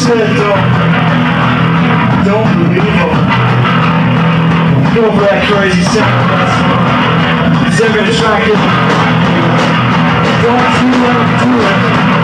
said don't believe them. Go for that crazy sound. Is every track it? Don't you want to do it?